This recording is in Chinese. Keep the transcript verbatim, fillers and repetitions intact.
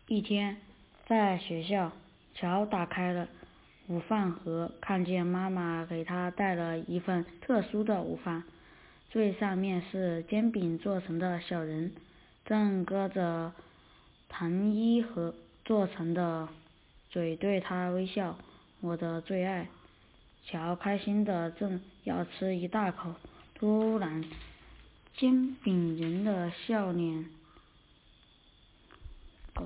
一天，在学校，乔打开了午饭盒，看见妈妈给他带了一份特殊的午饭，最上面是煎饼做成的小人，正搁着糖衣盒做成的嘴对他微笑。我的最爱。乔开心的正要吃一大口，突然煎饼人的笑脸